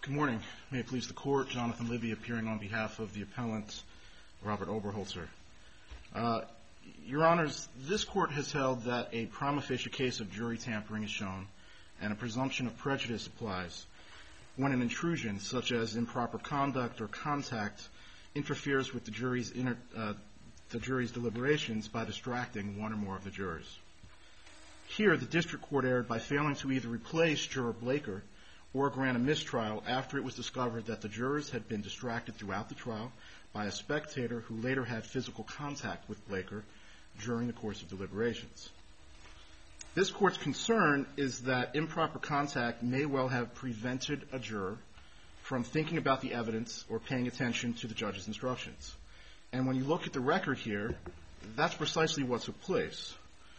Good morning. May it please the Court, Jonathan Libby appearing on behalf of the appellant, Robert Oberholzer. Your Honors, this Court has held that a prima facie case of jury tampering is shown and a presumption of prejudice applies when an intrusion, such as improper conduct or contact, interferes with the jury's deliberations by distracting one or more of the jurors. Here, the District Court erred by failing to either replace Juror Blaker or grant a mistrial after it was discovered that the jurors had been distracted throughout the trial by a spectator who later had physical contact with Blaker during the course of deliberations. This Court's concern is that improper contact may well have prevented a juror from thinking about the evidence or paying attention to the judge's instructions. And when you look at the record here, that's precisely what took place.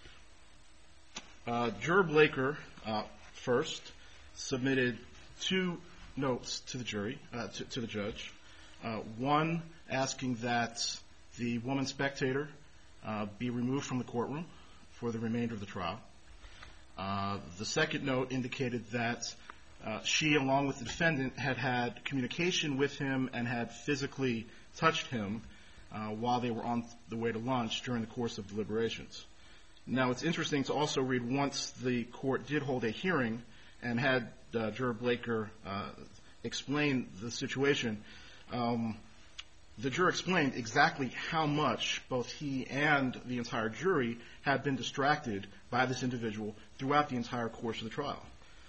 Juror Blaker first submitted two notes to the jury, to the judge. One asking that the woman spectator be removed from the courtroom for the remainder of the trial. The second note indicated that she, along with the defendant, had had communication with him and had physically touched him while they were on the way to lunch during the course of deliberations. Now, it's interesting to also read once the Court did hold a hearing and had Juror Blaker explain the situation, the juror explained exactly how much both he and the entire jury had been distracted by this individual throughout the entire course of the trial.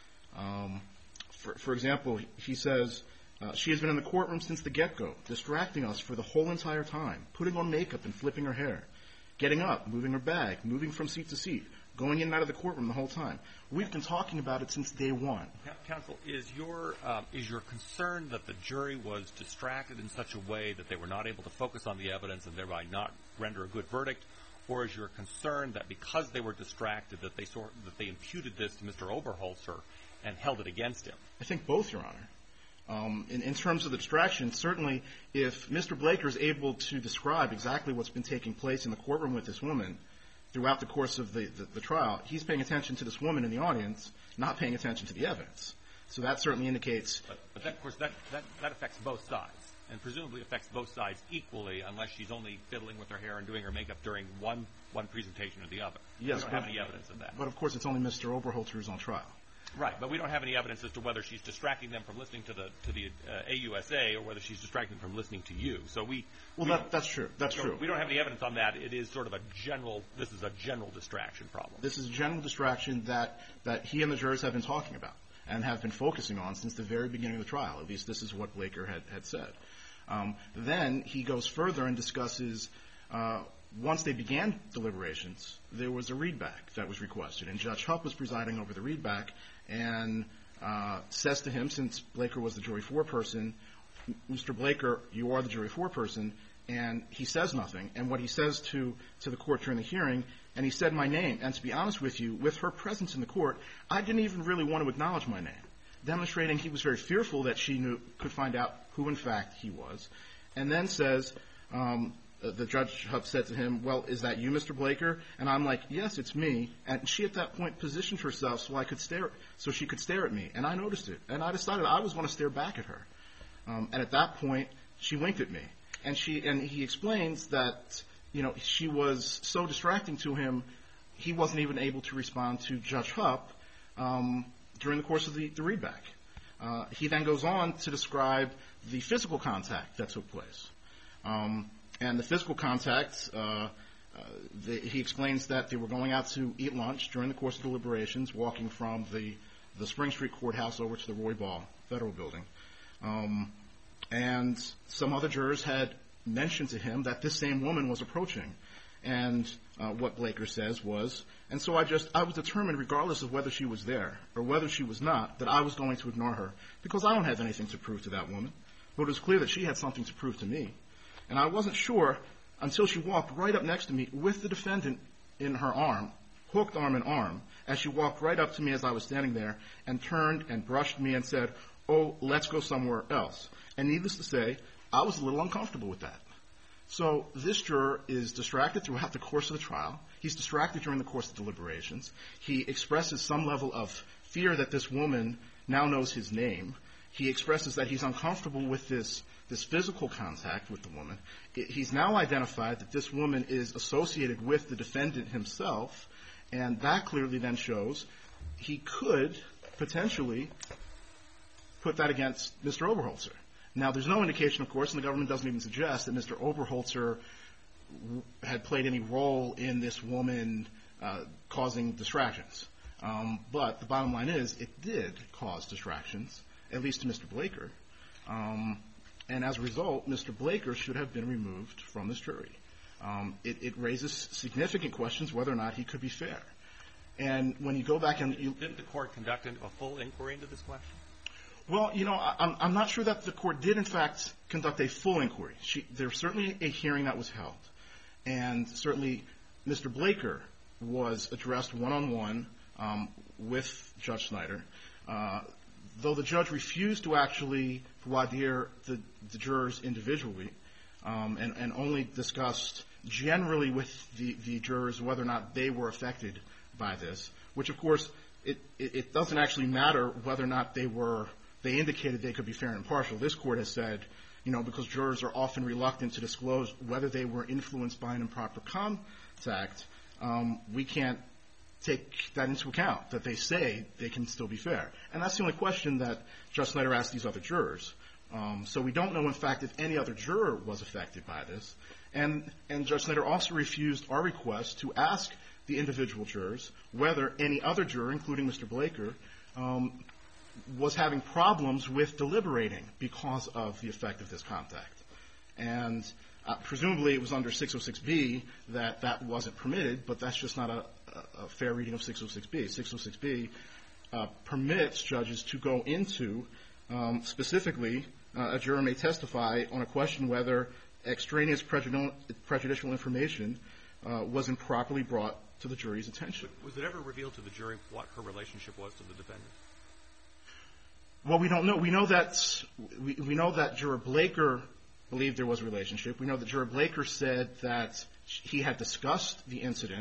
For example, he says, she has been in the courtroom since the get-go, distracting us for the whole entire time, putting on makeup and flipping her hair, getting up, moving her bag, moving from seat to seat, going in and out of the courtroom the whole time. We've been talking about it since day one. Counsel, is your concern that the jury was distracted in such a way that they were not able to focus on the evidence and thereby not render a good verdict, or is your concern that because they were distracted that they imputed this to Mr. Oberholzer and held it against him? I think both, Your Honor. In terms of the distraction, certainly if Mr. Blaker is able to describe exactly what's been taking place in the courtroom with this woman throughout the course of the trial, he's paying attention to this woman in the audience, not paying attention to the evidence. So that certainly indicates... But that, of course, that affects both sides, and presumably affects both sides equally unless she's only fiddling with her hair and doing her makeup during one presentation or the other. Yes. We don't have any evidence of that. But, of course, it's only Mr. Oberholzer who's on trial. Right, but we don't have any evidence as to whether she's distracting them from listening to the AUSA or whether she's distracting them from listening to you. So that's true. That's true. We don't have any evidence on that. It is sort of this is a general distraction problem. This is a general distraction that he and the jurors have been talking about and have been focusing on since the very beginning of the trial. At least this is what Blaker had said. Then he goes further and discusses, once they began deliberations, there was a readback that was requested. And Judge Hupp was presiding over the readback and says to him, since Blaker was the jury foreperson, Mr. Blaker, you are the jury foreperson, and he says nothing. And what he says to the court during the hearing, and he said my name. And to be honest with you, with her presence in the court, I didn't even really want to acknowledge my name, demonstrating he was very fearful that she could find out who in fact he was. And then says, the Judge Hupp said to him, well, is that you, Mr. Blaker? And I'm like, yes, it's me. And she at that point positioned herself so she could stare at me. And I noticed it. And I decided I was going to stare back at her. And at that point, she winked at me. And he explains that, she was so distracting to him, he wasn't even able to respond to Judge Hupp during the course of the readback. He then goes on to describe the physical contact that took place. And the physical contact, he explains that they were going out to eat lunch during the course of deliberations, walking from the Spring Street Courthouse over to the Roy Ball Federal Building. And some other jurors had mentioned to him that this same woman was approaching. And what Blaker says was, and so I was determined, regardless of whether she was there or whether she was not, that I was going to ignore her because I don't have anything to prove to that woman. But it was clear that she had something to prove to me. And I wasn't sure until she walked right up next to me with the defendant in her arm, hooked arm in arm, as she walked right up to me as I was standing there and turned and brushed me and said, oh, let's go somewhere else. And needless to say, I was a little uncomfortable with that. So this juror is distracted throughout the course of the trial. He's distracted during the course of deliberations. He expresses some level of fear that this woman now knows his name. he expresses that he's uncomfortable with this physical contact with the woman. He's now identified that this woman is associated with the defendant himself, and that clearly then shows he could potentially put that against Mr. Oberholzer. Now, there's no indication, of course, and the government doesn't even suggest that Mr. Oberholzer had played any role in this woman causing distractions. But the bottom line is it did cause distractions, at least to Mr. Blaker. And as a result, Mr. Blaker should have been removed from this jury. It raises significant questions whether or not he could be fair. And when you go back and Didn't the court conduct a full inquiry into this question? Well, you know, I'm not sure that the court did, in fact, conduct a full inquiry. There was certainly a hearing that was held. And certainly Mr. Blaker was addressed one-on-one with Judge Snyder. Though the judge refused to actually voir dire the jurors individually and only discussed generally with the jurors whether or not they were affected by this, which, of course, it doesn't actually matter whether or not they indicated they could be fair and impartial. This court has said, you know, because jurors are often reluctant to disclose whether they were influenced by an improper contact, we can't take that into account, that they say they can still be fair. And that's the only question that Judge Snyder asked these other jurors. So we don't know, in fact, if any other juror was affected by this. And Judge Snyder also refused our request to ask the individual jurors whether any other juror, including Mr. Blaker, was having problems with deliberating because of the effect of this contact. And presumably it was under 606B that wasn't permitted, but that's just not a fair reading of 606B. 606B permits judges to go into, specifically, a juror may testify on a question whether extraneous prejudicial information was improperly brought to the jury's attention. Was it ever revealed to the jury what her relationship was to the defendant? Well, we don't know. We know that Juror Blaker believed there was a relationship. We know that Juror Blaker said that he had discussed the incident.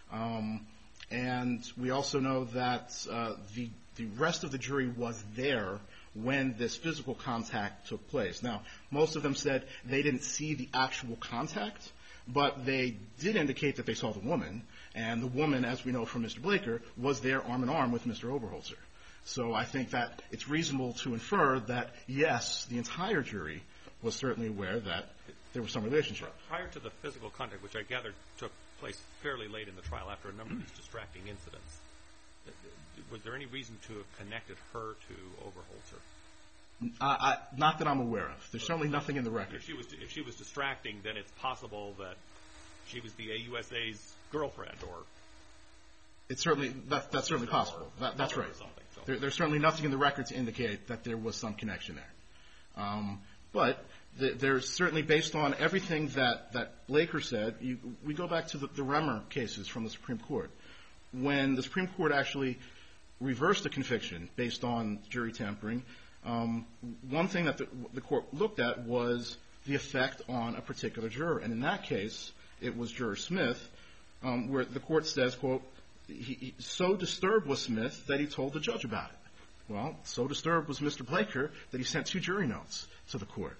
And we also know that the rest of the jury was there when this physical contact took place. Now, most of them said they didn't see the actual contact, but they did indicate that they saw the woman. And the woman, as we know from Mr. Blaker, was there arm in arm with Mr. Oberholzer. So I think that it's reasonable to infer that, yes, the entire jury was certainly aware that there was some relationship. Prior to the physical contact, which I gather took place fairly late in the trial after a number of these distracting incidents, was there any reason to have connected her to Oberholzer? Not that I'm aware of. There's certainly nothing in the record. If she was distracting, then it's possible that she was the AUSA's girlfriend, or that's certainly possible. That's right. There's certainly nothing in the record to indicate that there was some connection there. But there's certainly, based on everything that Blaker said, we go back to the Remmer cases from the Supreme Court. When the Supreme Court actually reversed a conviction based on jury tampering, one thing that the court looked at was the effect on a particular juror. And in that case, it was Juror Smith, where the court says, quote, he so disturbed was Smith that he told the judge about it. Well, so disturbed was Mr. Blaker that he sent 2 jury notes to the court.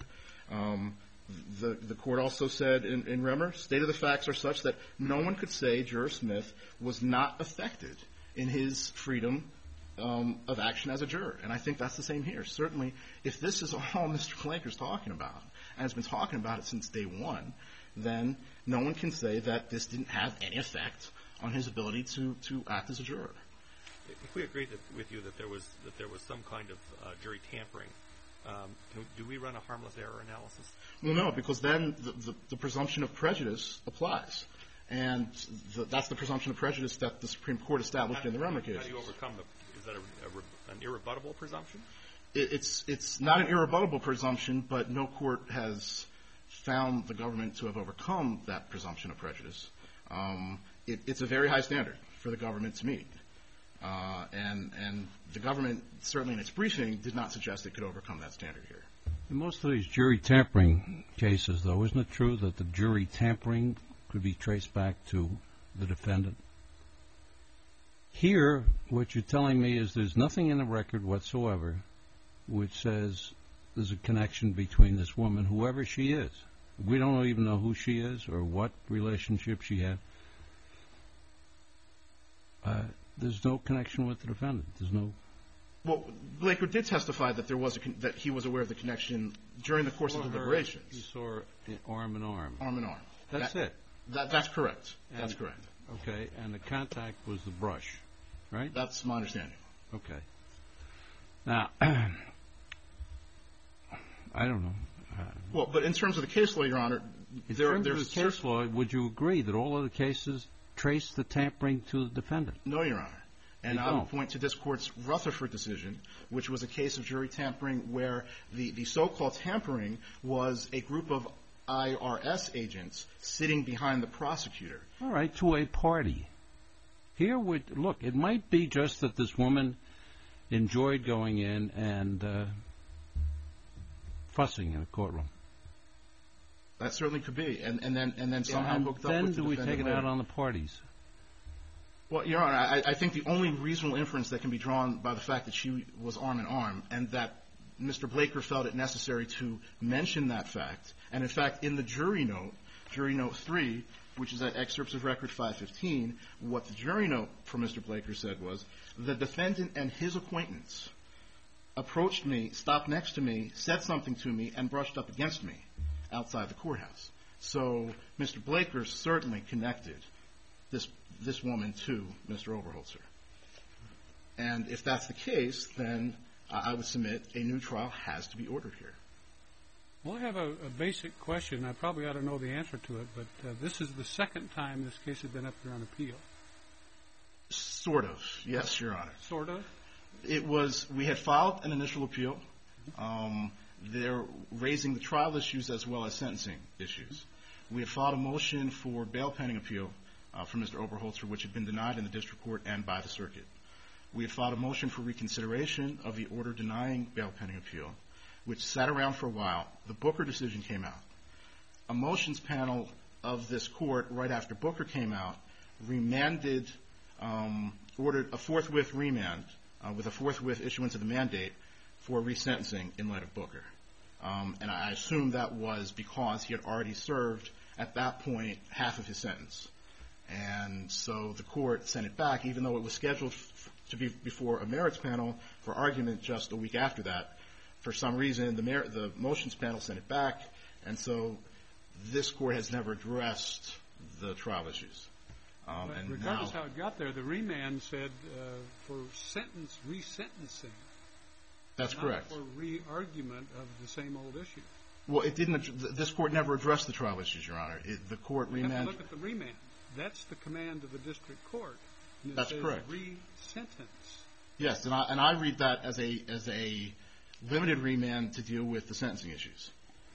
The court also said in Remmer, state of the facts are such that no one could say Juror Smith was not affected in his freedom of action as a juror. And I think that's the same here. Certainly, if this is all Mr. Blaker's talking about, and has been talking about it since day one, then no one can say that this didn't have any effect on his ability to act as a juror. If we agree with you that there was some kind of jury tampering, do we run a harmless error analysis? Well, no, because then the presumption of prejudice applies. And that's the presumption of prejudice that the Supreme Court established in the Remmer case. How do you overcome is that an irrebuttable presumption? It's not an irrebuttable presumption, but no court has found the government to have overcome that presumption of prejudice. It's a very high standard for the government to meet. And the government, certainly in its briefing, did not suggest it could overcome that standard here. In most of these jury tampering cases, though, isn't it true that the jury tampering could be traced back to the defendant? Here, what you're telling me is there's nothing in the record whatsoever which says there's a connection between this woman, whoever she is. We don't even know who she is or what relationship she had. There's no connection with the defendant. There's no. Well, Blaker did testify that that he was aware of the connection during the course of the deliberations. He saw her arm in arm. Arm in arm. That's it. That's correct. That's correct. Okay, and the contact was the brush, right? That's my understanding. Okay. Now, I don't know. Well, but in terms of the case law, Your Honor, in terms of the case law, would you agree that all of the cases trace the tampering to the defendant? No, Your Honor. And I would point to this Court's Rutherford decision, which was a case of jury tampering where the so-called tampering was a group of IRS agents sitting behind the prosecutor. All right, to a party. Here, look, it might be just that this woman enjoyed going in and fussing in a courtroom. That certainly could be, and then somehow hooked up with the defendant. Then do we take it out on the parties? Well, Your Honor, I think the only reasonable inference that can be drawn by the fact that she was arm in arm and that Mr. Blaker felt it necessary to mention that fact, and in fact, in the jury note 3, which is at excerpts of Record 515, what the jury note from Mr. Blaker said was, the defendant and his acquaintance approached me, stopped next to me, said something to me, and brushed up against me outside the courthouse. So Mr. Blaker certainly connected this woman to Mr. Oberholzer. And if that's the case, then I would submit a new trial has to be ordered here. Well, I have a basic question. I probably ought to know the answer to it, but this is the second time this case has been up here on appeal. Sort of. Yes, Your Honor. Sort of? We had filed an initial appeal. They're raising the trial issues as well as sentencing issues. We had filed a motion for bail pending appeal from Mr. Oberholzer, which had been denied in the district court and by the circuit. We had filed a motion for reconsideration of the order denying bail pending appeal, which sat around for a while. The Booker decision came out. A motions panel of this court, right after Booker came out, ordered a forthwith remand with a forthwith issuance of the mandate for resentencing in light of Booker. And I assume that was because he had already served, at that point, half of his sentence. And so the court sent it back, even though it was scheduled to be before a merits panel for argument just a week after that. For some reason, the motions panel sent it back, and so this court has never addressed the trial issues. And regardless of how it got there, the remand said for resentencing. That's correct. Not for re-argument of the same old issue. Well, it didn't. This court never addressed the trial issues, Your Honor. The court remanded. You have to look at the remand. That's the command of the district court. And that's correct. Re-sentence. Yes, and I read that as a limited remand to deal with the sentencing issues,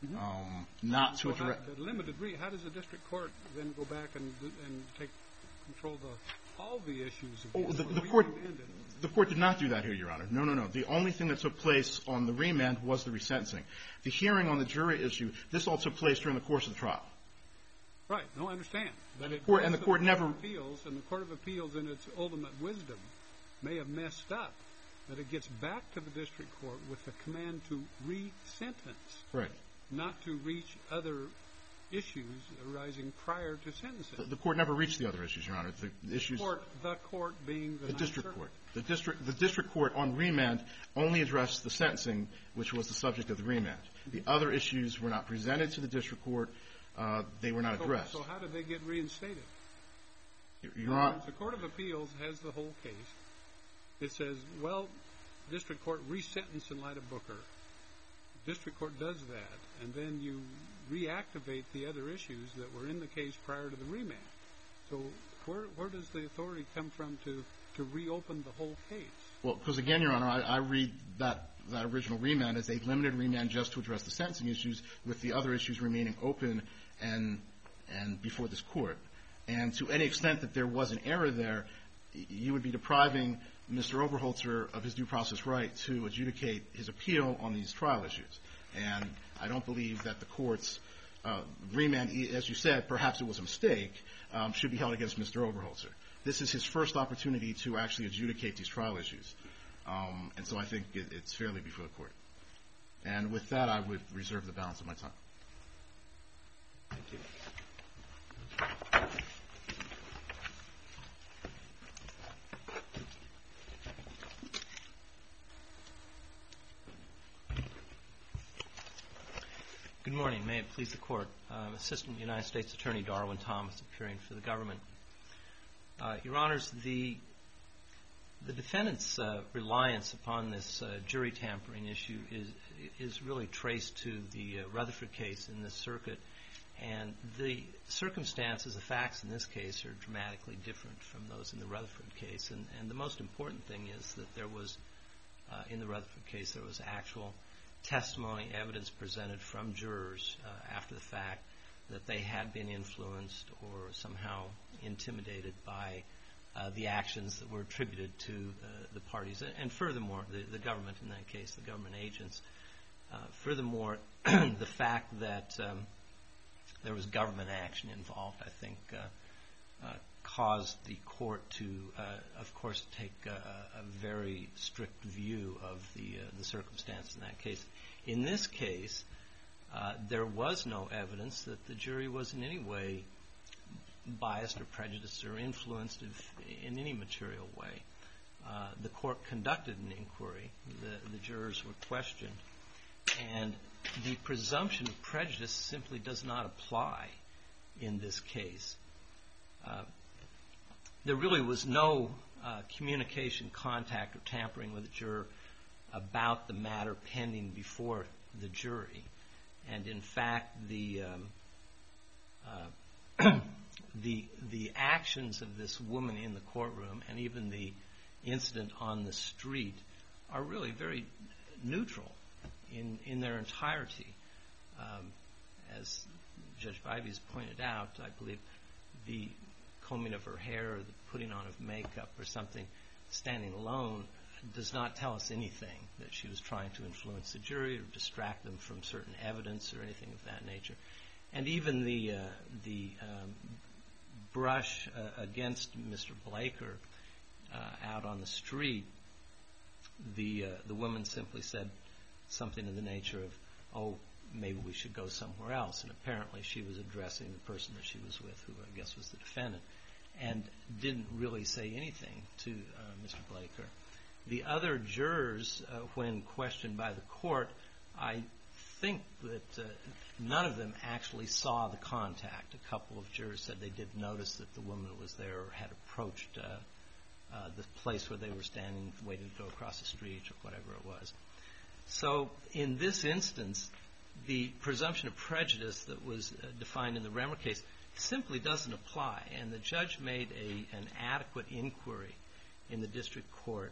not to address. How does the district court then go back and take control of all the issues? The court did not do that here, Your Honor. No. The only thing that took place on the remand was the resentencing. The hearing on the jury issue, this all took place during the course of the trial. Right. No, I understand. But the court never appeals, and the Court of Appeals, in its ultimate wisdom, may have messed up. That it gets back to the district court with the command to re-sentence, right? Not to reach other issues arising prior to sentencing. The court never reached the other issues, Your Honor. The issues. The court being the district court. The district court on remand only addressed the sentencing, which was the subject of the remand. The other issues were not presented to the district court. They were not addressed. So how did they get reinstated? Your Honor, the Court of Appeals has the whole case. It says, well, district court re-sentence in light of Booker. District court does that, and then you reactivate the other issues that were in the case prior to the remand. So where does the authority come from to reopen the whole case? Well, because again, Your Honor, I read that original remand as a limited remand just to address the sentencing issues, with the other issues remaining open and before this court. And to any extent that there was an error there, you would be depriving Mr. Oberholzer of his due process right to adjudicate his appeal on these trial issues. And I don't believe that the court's remand, as you said, perhaps it was a mistake, should be held against Mr. Oberholzer. This is his first opportunity to actually adjudicate these trial issues. And so I think it's fairly before the court. And with that, I would reserve the balance of my time. Thank you. Good morning. May it please the Court. Assistant United States Attorney Darwin Thomas, appearing for the government. Your Honors, the defendant's reliance upon this jury tampering issue is really traced to the Rutherford case in this circuit, and the circumstances, the facts in this case are dramatically different from those in the Rutherford case. And the most important thing is that there was, in the Rutherford case, there was actual testimony, evidence presented from jurors after the fact that they had been influenced or somehow intimidated by the actions that were attributed to the parties, and furthermore, the government in that case, the government agents. Furthermore, the fact that there was government action involved, I think, caused the court to, of course, take a very strict view of the circumstance in that case. In this case, there was no evidence that the jury was in any way biased or prejudiced or influenced in any material way. The court conducted an inquiry. The jurors were questioned. And the presumption of prejudice simply does not apply in this case. There really was no communication, contact, or tampering with the juror about the matter pending before the jury. And in fact, the actions of this woman in the courtroom and even the incident on the street are really very neutral in their entirety. As Judge Bivey has pointed out, I believe the combing of her hair or the putting on of makeup or something standing alone does not tell us anything that she was trying to influence the jury or distract them from certain evidence or anything of that nature. And even the brush against Mr. Blaker out on the street, the woman simply said something in the nature of, "Oh, maybe we should go somewhere else." And apparently she was addressing the person that she was with, who I guess was the defendant, and didn't really say anything to Mr. Blaker. The other jurors, when questioned by the court, I think that none of them actually saw the contact. A couple of jurors said they did notice that the woman was there or had approached the place where they were standing, waiting to go across the street or whatever it was. So in this instance, the presumption of prejudice that was defined in the Remmer case simply doesn't apply. And the judge made an adequate inquiry in the district court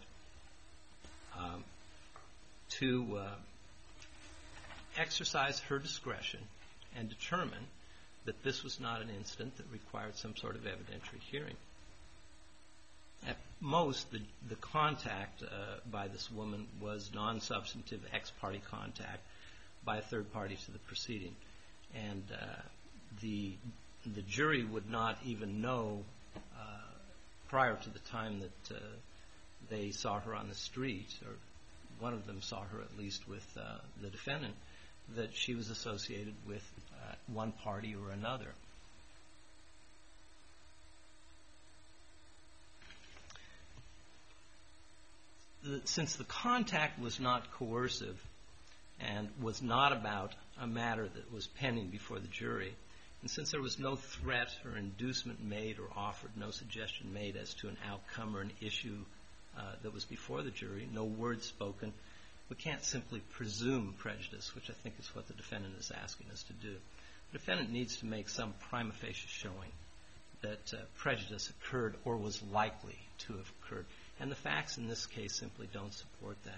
to exercise her discretion and determine that this was not an incident that required some sort of evidentiary hearing. At most, the contact by this woman was non-substantive ex-party contact by a third party to the proceeding. And the jury would not even know prior to the time that they saw her on the street, or one of them saw her at least with the defendant, that she was associated with one party or another. Since the contact was not coercive and was not about a matter that was pending before the jury, and since there was no threat or inducement made or offered, no suggestion made as to an outcome or an issue that was before the jury, no words spoken, we can't simply presume prejudice, which I think is what the defendant is asking us to do. The defendant needs to make some prima facie showing that prejudice occurred or was likely to have occurred. And the facts in this case simply don't support that.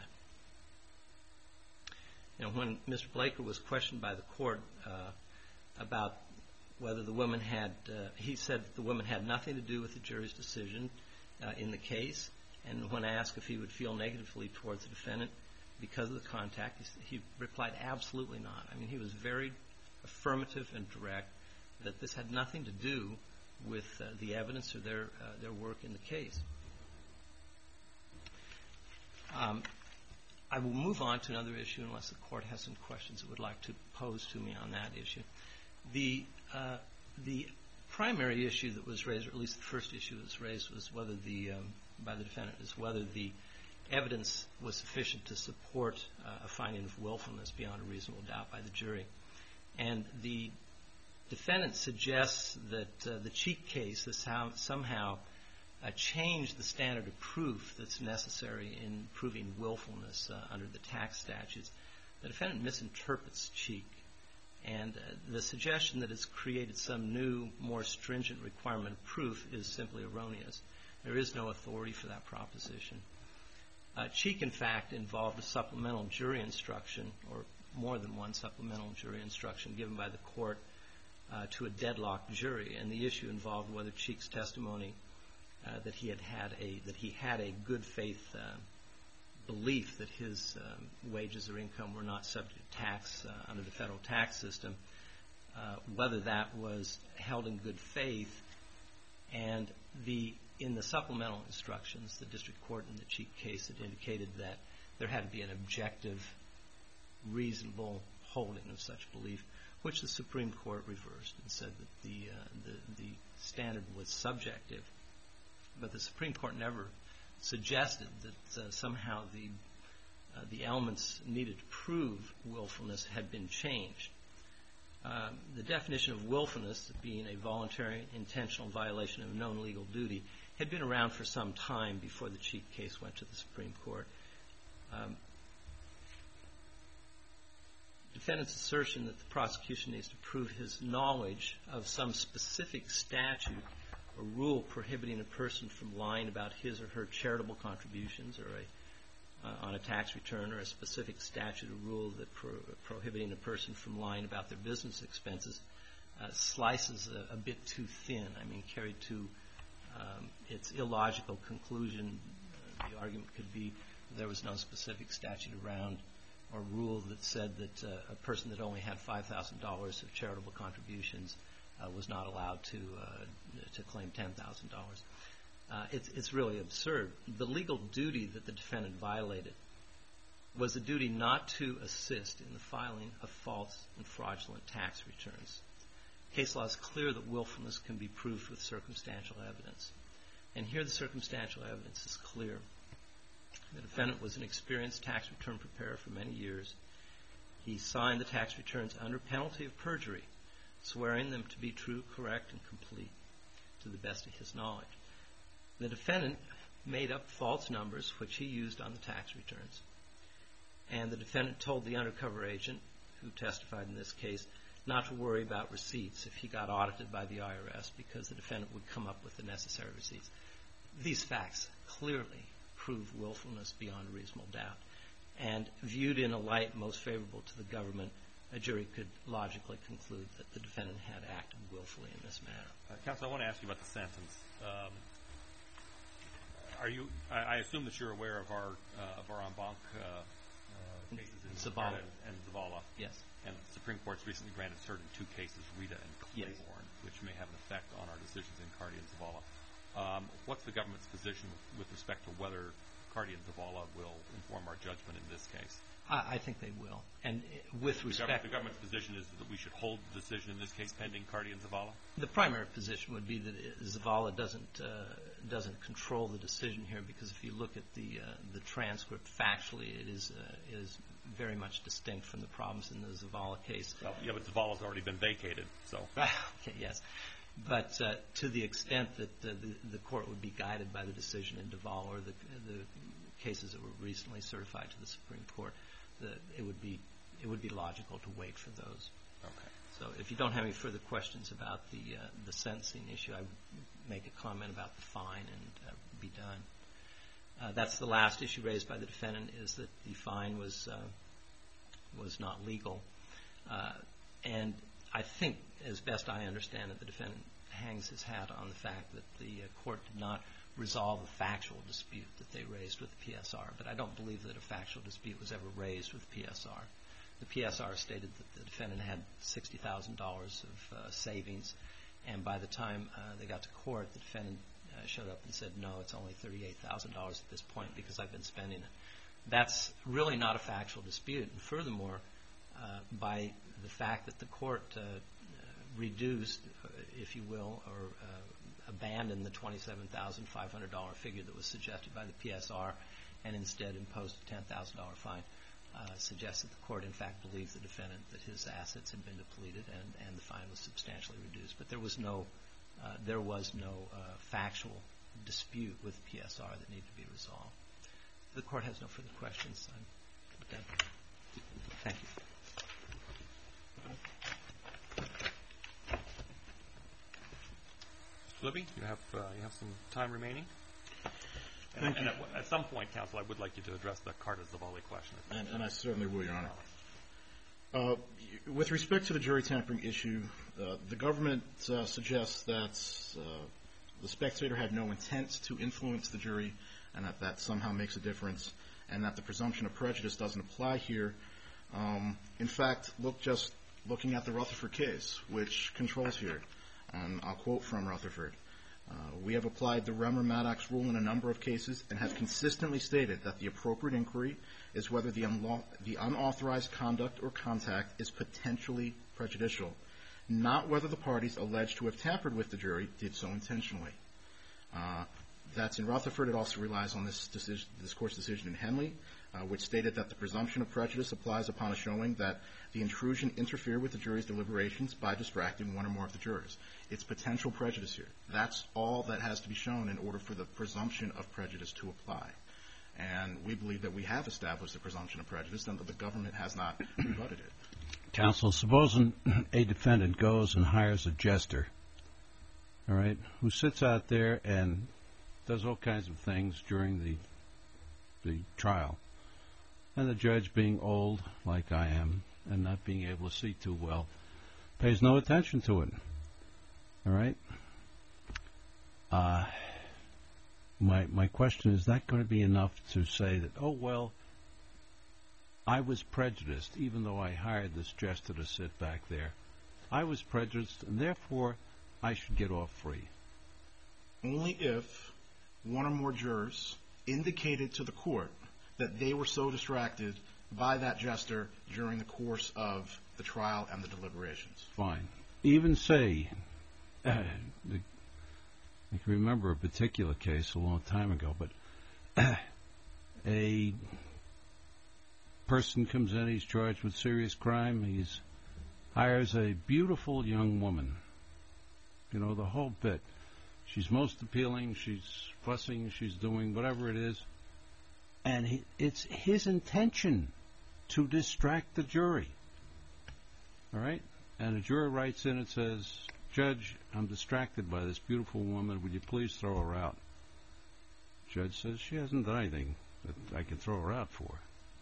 When Mr. Blaker was questioned by the court about whether the woman had, he said that the woman had nothing to do with the jury's decision in the case, and when asked if he would feel negatively towards the defendant because of the contact, he replied absolutely not. I mean, he was very affirmative and direct that this had nothing to do with the evidence or their work in the case. I will move on to another issue unless the Court has some questions it would like to pose to me on that issue. The primary issue that was raised, or at least the first issue that was raised, was whether by the defendant, is whether the evidence was sufficient to support a finding of willfulness beyond a reasonable doubt by the jury. And the defendant suggests that the Cheek case has somehow changed the standard of proof that's necessary in proving willfulness under the tax statutes. The defendant misinterprets Cheek, and the suggestion that it's created some new, more stringent requirement of proof is simply erroneous. There is no authority for that proposition. Cheek, in fact, involved a supplemental jury instruction, or more than one supplemental jury instruction given by the Court to a deadlocked jury, and the issue involved whether Cheek's testimony that he had a good faith belief that his wages or income were not subject to tax under the federal tax system, whether that was held in good faith. And in the supplemental instructions, the district court in the Cheek case had indicated that there had to be an objective, reasonable holding of such belief, which the Supreme Court reversed and said that the standard was subjective. But the Supreme Court never suggested that somehow the elements needed to prove willfulness had been changed. The definition of willfulness being a voluntary, intentional violation of known legal duty had been around for some time before the Cheek case went to the Supreme Court. Defendant's assertion that the prosecution needs to prove his knowledge of some specific statute or rule prohibiting a person from lying about his or her charitable contributions or on a tax return, or a specific statute or rule that prohibiting a person from lying about their business expenses slices a bit too thin. I mean, carried to its illogical conclusion, the argument could be there was no specific statute around or rule that said that a person that only had $5,000 of charitable contributions was not allowed to claim $10,000. It's really absurd. The legal duty that the defendant violated was the duty not to assist in the filing of false and fraudulent tax returns. Case law is clear that willfulness can be proved with circumstantial evidence. And here the circumstantial evidence is clear. The defendant was an experienced tax return preparer for many years. He signed the tax returns under penalty of perjury, swearing them to be true, correct, and complete to the best of his knowledge. The defendant made up false numbers, which he used on the tax returns. And the defendant told the undercover agent, who testified in this case, not to worry about receipts if he got audited by the IRS, because the defendant would come up with the necessary receipts. These facts clearly prove willfulness beyond reasonable doubt. And viewed in a light most favorable to the government, a jury could logically conclude that the defendant had acted willfully in this matter. Counsel, I want to ask you about the sentence. I assume that you're aware of our en banc cases in Zavala and Zavala. Yes. And the Supreme Court's recently granted cert in 2 cases, Rita and Claiborne, which may have an effect on our decisions in Cardi and Zavala. What's the government's position with respect to whether Cardi and Zavala will inform our judgment in this case? I think they will. And with respect... The government's position is that we should hold the decision in this case pending Cardi and Zavala? The primary position would be that Zavala doesn't control the decision here, because if you look at the transcript factually, it is very much distinct from the problems in the Zavala case. Well, yeah, but Zavala's already been vacated, so... Okay, yes. But to the extent that the court would be guided by the decision in Zavala or the cases that were recently certified to the Supreme Court, it would be logical to wait for those. Okay. So if you don't have any further questions about the sentencing issue, I would make a comment about the fine and be done. That's the last issue raised by the defendant, is that the fine was not legal. And I think, as best I understand it, the defendant hangs his hat on the fact that the court did not resolve a factual dispute that they raised with the PSR. But I don't believe that a factual dispute was ever raised with PSR. The PSR stated that the defendant had $60,000 of savings, and by the time they got to court, the defendant showed up and said, no, it's only $38,000 at this point because I've been spending it. that's really not a factual dispute. And furthermore, by the fact that the court reduced, if you will, or abandoned the $27,500 figure that was suggested by the PSR and instead imposed a $10,000 fine, suggests that the court in fact believes the defendant that his assets had been depleted and the fine was substantially reduced. But there was no factual dispute with PSR that needed to be resolved. The court has no further questions. I'm done. Thank you. Mr. Libby, you have some time remaining. Thank you. At some point, counsel, I would like you to address the Carter-Zavalli question. And I certainly will, Your Honor. With respect to the jury tampering issue, the government suggests that the spectator had no intent to influence the jury and that somehow makes a difference and that the presumption of prejudice doesn't apply here. In fact, looking at the Rutherford case, which controls here, and I'll quote from Rutherford, we have applied the Remmer-Maddox rule in a number of cases and have consistently stated that the appropriate inquiry is whether the unauthorized conduct or contact is potentially prejudicial, not whether the parties alleged to have tampered with the jury did so intentionally. That's in Rutherford. It also relies on this court's decision in Henley, which stated that the presumption of prejudice applies upon a showing that the intrusion interfered with the jury's deliberations by distracting one or more of the jurors. It's potential prejudice here. That's all that has to be shown in order for the presumption of prejudice to apply. And we believe that we have established the presumption of prejudice and that the government has not rebutted it. Counsel, supposing a defendant goes and hires a jester, all right, who sits out there and does all kinds of things during the trial, and the judge, being old like I am and not being able to see too well, pays no attention to it. All right? My question is that going to be enough to say that, oh, well, I was prejudiced even though I hired this jester to sit back there. I was prejudiced and therefore I should get off free. Only if one or more jurors indicated to the court that they were so distracted by that jester during the course of the trial and the deliberations. Fine. Even say, I can remember a particular case a long time ago, but a person comes in, he's charged with serious crime, he hires a beautiful young woman, you know, the whole bit. She's most appealing, she's fussing, she's doing whatever it is, and it's his intention to distract the jury. All right? And a juror writes in and says, Judge, I'm distracted by this beautiful woman, would you please throw her out? Judge says, she hasn't done anything that I can throw her out for.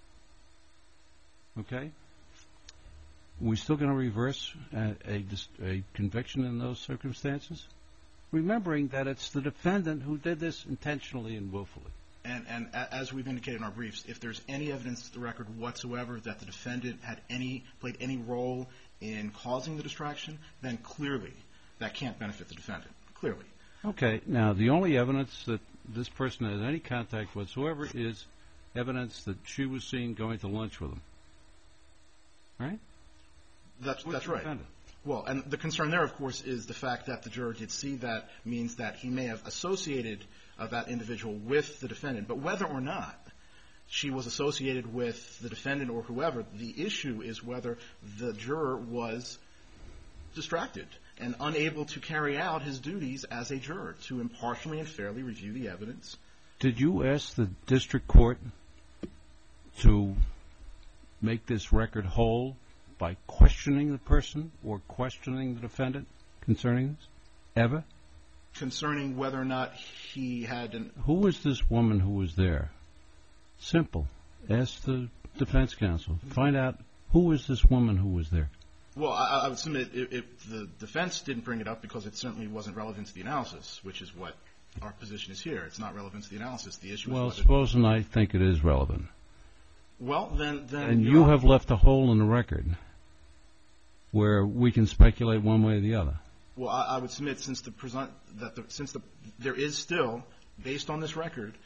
Okay? Are we still going to reverse a conviction in those circumstances? Remembering that it's the defendant who did this intentionally and willfully. And as we've indicated in our briefs, if there's any evidence to the record whatsoever that the defendant had played any role in causing the distraction, then clearly that can't benefit the defendant. Clearly. Okay. Now, the only evidence that this person has any contact whatsoever is evidence that she was seen going to lunch with him. Right? That's right. Defendant? Well, and the concern there, of course, is the fact that the juror did see that means that he may have associated that individual with the defendant. But whether or not she was associated with the defendant or whoever, the issue is whether the juror was distracted and unable to carry out his duties as a juror to impartially and fairly review the evidence. Did you ask the district court to make this record whole by questioning the person or questioning the defendant concerning this? Ever? Concerning whether or not he had an... Who was this woman who was there? Simple. Ask the defense counsel. Find out who was this woman who was there. Well, I would submit if the defense didn't bring it up because it certainly wasn't relevant to the analysis, which is what our position is here. It's not relevant to the analysis. The issue is well, whether... supposing I think it is relevant. Well, then... And you have left a hole in the record where we can speculate one way or the other. Well, I would submit since there is still, based on this record,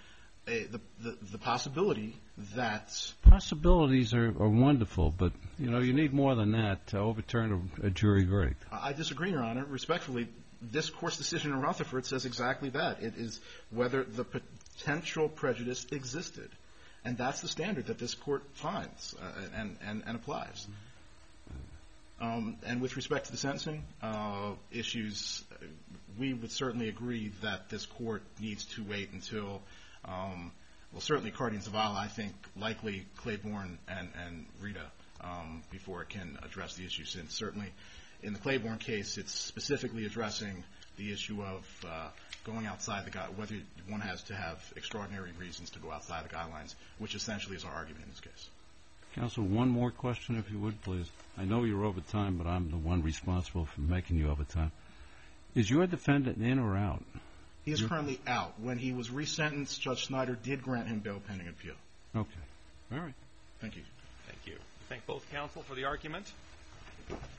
the possibility that Possibilities are wonderful, but you need more than that to overturn a jury verdict. I disagree, Your Honor. Respectfully, this Court's decision in Rutherford says exactly that. It is whether the potential prejudice existed. And that's the standard that this Court finds and applies. And with respect to the sentencing issues, we would certainly agree that this Court needs to wait until, well, certainly Cardenas Zavala, I think, likely Claiborne and Rita, before it can address the issue, since certainly in the Claiborne case, it's specifically addressing the issue of going outside whether one has to have extraordinary reasons to go outside the guidelines, which essentially is our argument in this case. Counsel, one more question, if you would, please. I know you're over time, but I'm the one responsible for making you over time. Is your defendant in or out? He is currently out. When he was resentenced, Judge Snyder did grant him bail pending appeal. Okay. All right. Thank you. Thank you. Thank both counsel for the argument.